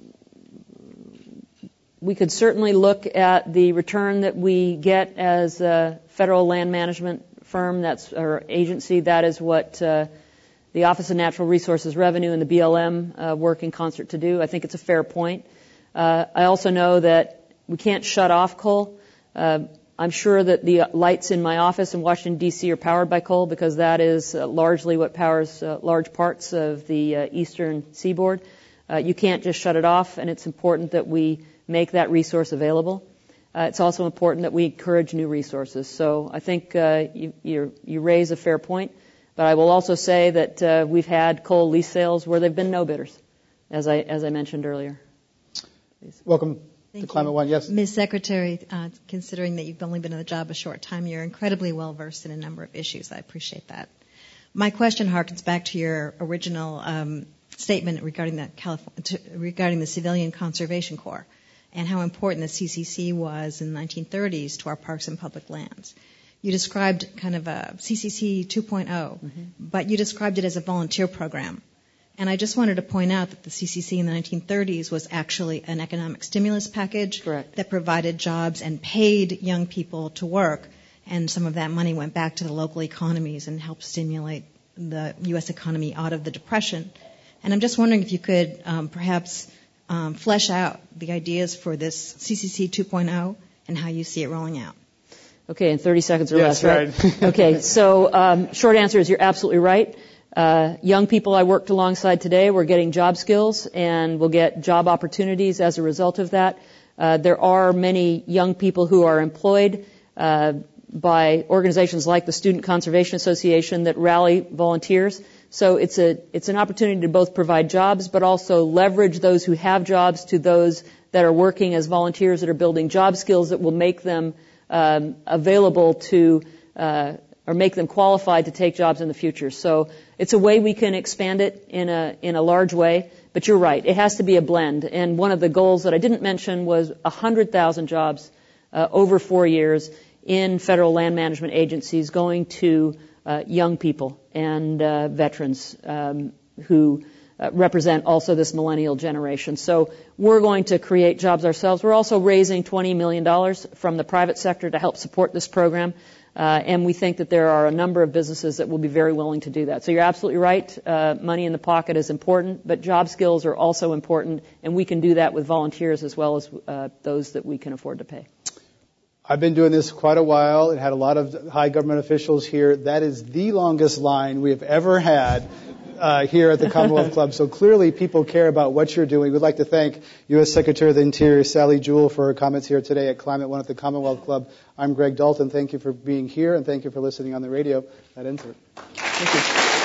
we could certainly look at the return that we get as a federal land management firm, that's or agency. That is what uh, the Office of Natural Resources Revenue and the B L M uh, work in concert to do. I think it's a fair point. Uh, I also know that we can't shut off coal. Uh, I'm sure that the lights in my office in Washington, D C are powered by coal, because that is uh, largely what powers uh, large parts of the uh, eastern seaboard. Uh, you can't just shut it off, and it's important that we make that resource available. Uh, it's also important that we encourage new resources. So I think uh, you, you, you raise a fair point, but I will also say that uh, we've had coal lease sales where there have been no bidders, as I, as I mentioned earlier. Please. Welcome Thank to Climate you. One. Yes. Miz Secretary, uh, considering that you've only been in the job a short time, you're incredibly well versed in a number of issues. I appreciate that. My question harkens back to your original um, statement regarding the California, to, regarding the Civilian Conservation Corps and how important the C C C was in the nineteen thirties to our parks and public lands. You described kind of a C C C two point oh, mm-hmm. but you described it as a volunteer program. And I just wanted to point out that the C C C in the nineteen thirties was actually an economic stimulus package Correct. that provided jobs and paid young people to work, and some of that money went back to the local economies and helped stimulate the U S economy out of the Depression. And I'm just wondering if you could um, perhaps um, flesh out the ideas for this C C C two point oh and how you see it rolling out. Okay, in thirty seconds or yes, less, right? right. Okay, so um, short answer is you're absolutely right. Uh, young people I worked alongside today were getting job skills and will get job opportunities as a result of that. Uh, there are many young people who are employed uh, by organizations like the Student Conservation Association that rally volunteers. So it's a it's an opportunity to both provide jobs, but also leverage those who have jobs to those that are working as volunteers that are building job skills that will make them um, available to uh, or make them qualified to take jobs in the future. So it's a way we can expand it in a in a large way. But you're right, it has to be a blend. And one of the goals that I didn't mention was one hundred thousand jobs uh, over four years in federal land management agencies going to uh, young people and uh, veterans um, who uh, represent also this millennial generation. So we're going to create jobs ourselves. We're also raising twenty million dollars from the private sector to help support this program. Uh, and we think that there are a number of businesses that will be very willing to do that. So you're absolutely right. Uh, money in the pocket is important, but job skills are also important, and we can do that with volunteers as well as uh, those that we can afford to pay. I've been doing this quite a while. It had a lot of high government officials here. That is the longest line we have ever had uh, here at the Commonwealth Club. So clearly people care about what you're doing. We'd like to thank U S Secretary of the Interior Sally Jewell for her comments here today at Climate One at the Commonwealth Club. I'm Greg Dalton. Thank you for being here, and thank you for listening on the radio. That ends it. Thank you.